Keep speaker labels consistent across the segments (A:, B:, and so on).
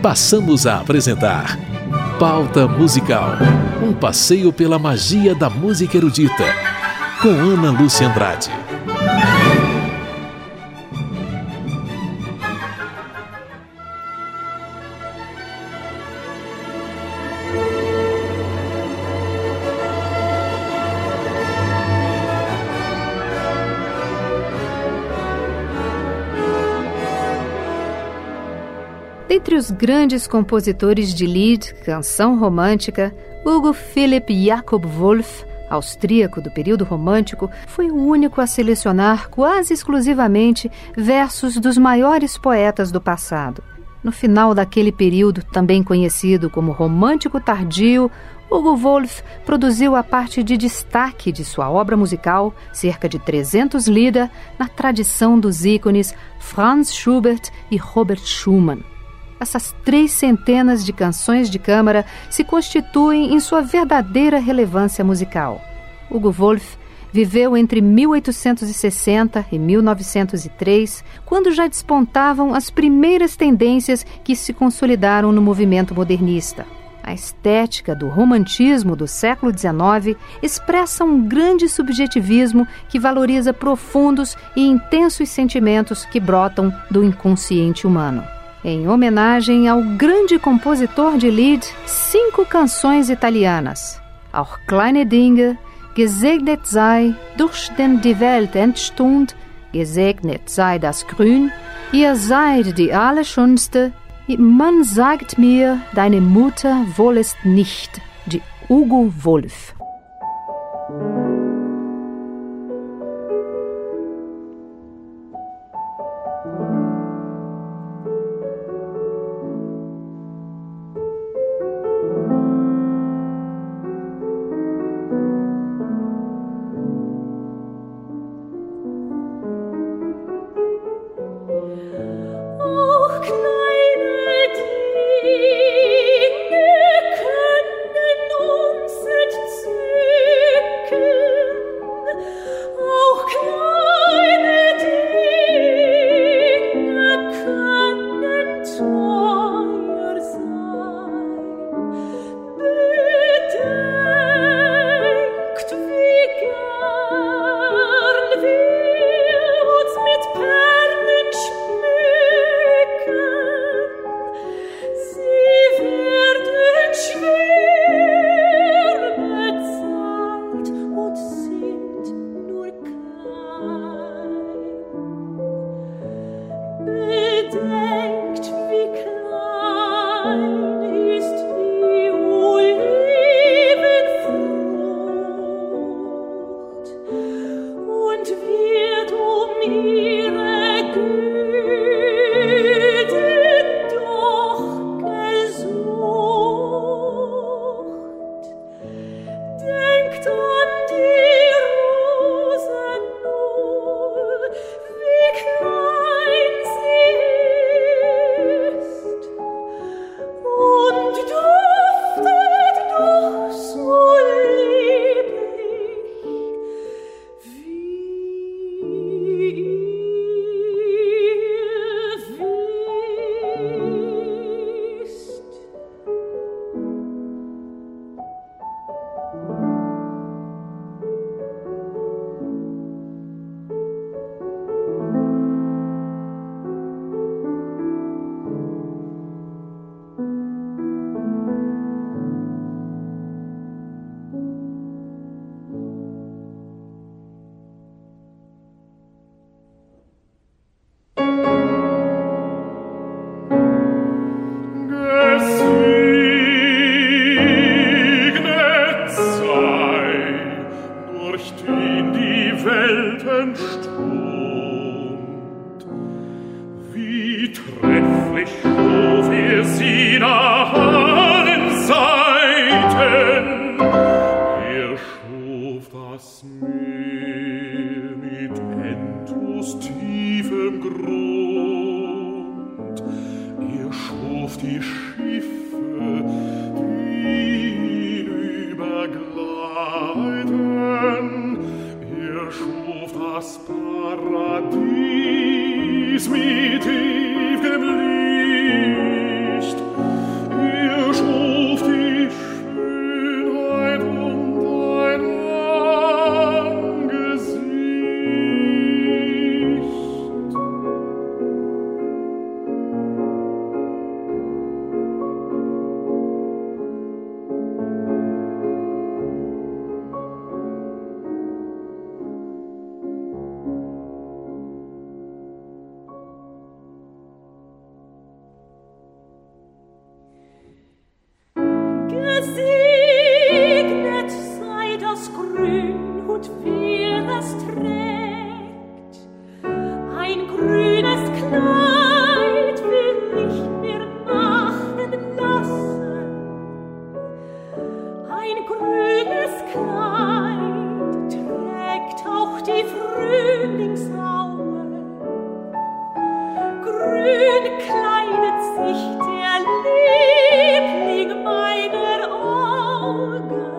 A: passamos a apresentar Pauta Musical, um passeio pela magia da música erudita, com Ana Lúcia Andrade.
B: Dentre os grandes compositores de Lied, canção romântica, Hugo Philipp Jakob Wolf, austríaco do período romântico, foi o único a selecionar quase exclusivamente versos dos maiores poetas do passado. No final daquele período, também conhecido como romântico tardio, Hugo Wolf produziu a parte de destaque de sua obra musical, cerca de 300 Lieder, na tradição dos ícones Franz Schubert e Robert Schumann. Essas 300 de canções de câmara se constituem em sua verdadeira relevância musical. Hugo Wolf viveu entre 1860 e 1903, quando já despontavam as primeiras tendências que se consolidaram no movimento modernista. A estética do romantismo do século XIX expressa um grande subjetivismo que valoriza profundos e intensos sentimentos que brotam do inconsciente humano. Em homenagem ao grande compositor de Lied, 5 canções italianas. Auch kleine Dinge, gesegnet sei durch den die Welt entstund, gesegnet sei das Grün, ihr seid die Allerschönste, man sagt mir, deine Mutter wollest nicht, de Hugo Wolf.
C: Die Schiffe, die ihn übergleiten, schuf das Paradies mit ewigem Licht.
D: Gesegnet sei das Grün und wer es trägt. Ein grünes Kleid will ich mir machen lassen. Ein grünes Kleid trägt auch die Frühlingsaue. Grün kleidet sich der Liebling meiner Augen.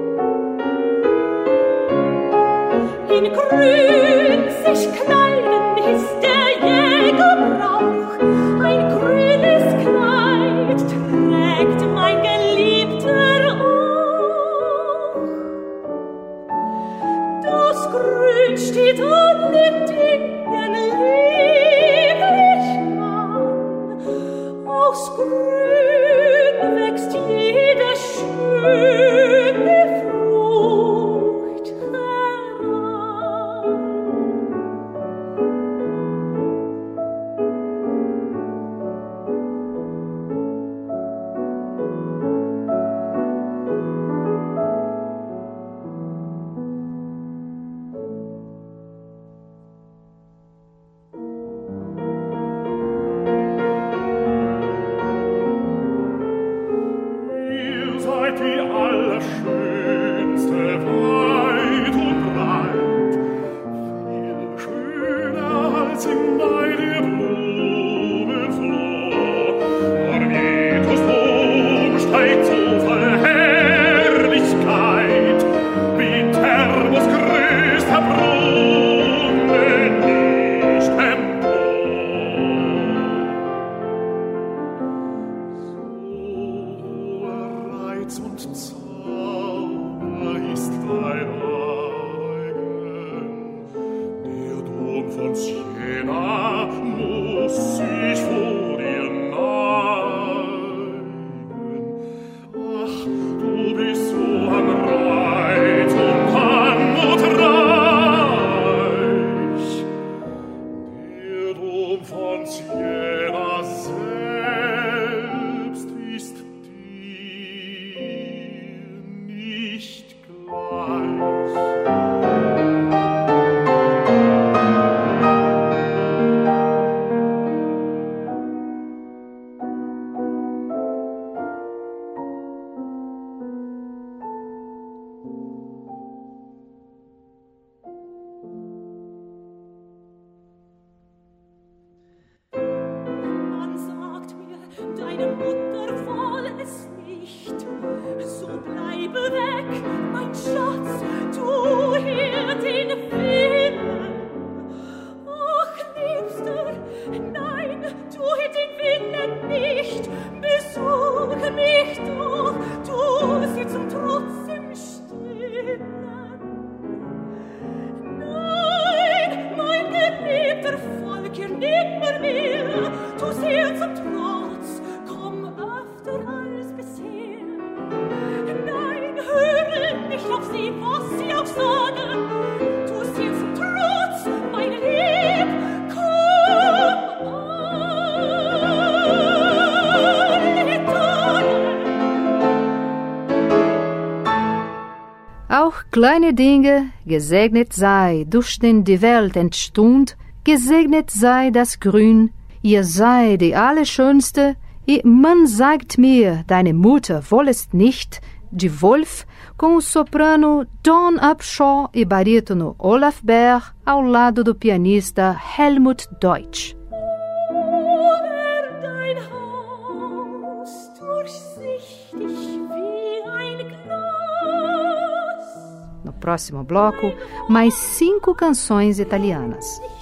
D: In Grün sich kleiden ist der Jägerbrauch. Ein grünes Kleid trägt mein Geliebter auch. Das Grün steht an den Dingen lieblich an. Aus Grün wächst jede schöne Frucht heran.
C: Ihr seid die Allerschönste, weit und breit, viel schöner als im Mai der Blumen Flor. Arvietus Dom steigt so voll Herrlichkeit, wie Thermos größter Brunnen nicht empor. Reiz und Zauber ist dein eigen. Der Dom von Siena muss sich vor dir neigen. Ach, du bist so an Reiz und Anmut reich. Der Dom von Siena selbst ist nicht gleich.
D: Man sagt mir, deine Mutter wolle es nicht. So bleibe weg, mein Schatz, tu hier den Willen. Ach, Liebster, nein, tu hier den Willen nicht. Besuche mich doch, tu sie zum Trotz im Stillen. Nein, mein geliebter Volker, nimmer mehr, tu sie zum Trotz, komm öfter als bisher. Nein, höre nicht auf sie, was sie auch sagen, tu sie zum Trotz, mein Lieb, komm alle Tage.
B: Auch kleine Dinge, gesegnet sei, durch den die Welt entstund, gesegnet sei das Grün, ihr sei die Allerschönste, man sagt mir, deine Mutter wollest nicht, de Wolf, com o soprano Don Upshaw e barítono Olaf Berg ao lado do pianista Helmut Deutsch.
D: Over dein Haus, durchsichtig wie ein Glas.
B: No próximo bloco, mais 5 canções italianas.